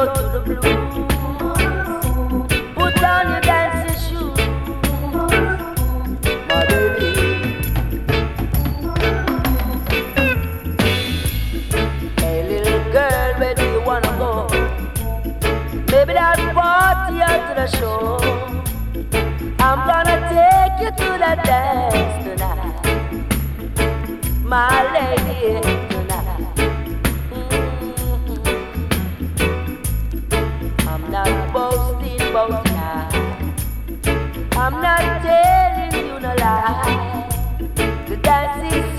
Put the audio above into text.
go to the blues. Put on your dancing shoes, my baby. Hey little girl, where do you wanna go? Maybe that party or to the show. I'm gonna take you to the dance tonight, my lady, tonight. I'm not boasting about tonight. I'm not telling you no lie. The dance is